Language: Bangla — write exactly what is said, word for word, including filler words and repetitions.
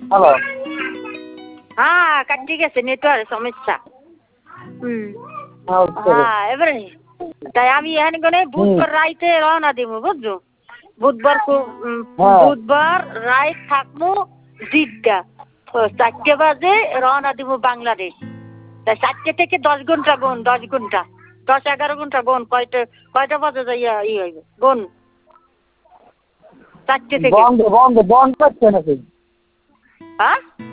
হ্যালো। হ্যাঁ কাটি গেছে নেটওয়ার্ক সমস্যা। হুম আচ্ছা। হ্যাঁ এবারে তাই আমি এখানে গনে বুধবার রাইতে রওনা দিব বুঝছো বুধবার হ্যাঁ। বুধবার রাইত থাকবো দিকটা চারটে বাজে রওনা দিব বাংলাদেশ তাই চারটে থেকে দশ ঘন্টা গুন দশ ঘন্টা দশ এগারো ঘন্টা গুন কয়টা কয়টা বাজে যাইয়া ই হইবে গুন চারটে থেকে বন্ধ বন্ধ বন্ধ করছে নাকি? হ্যাঁ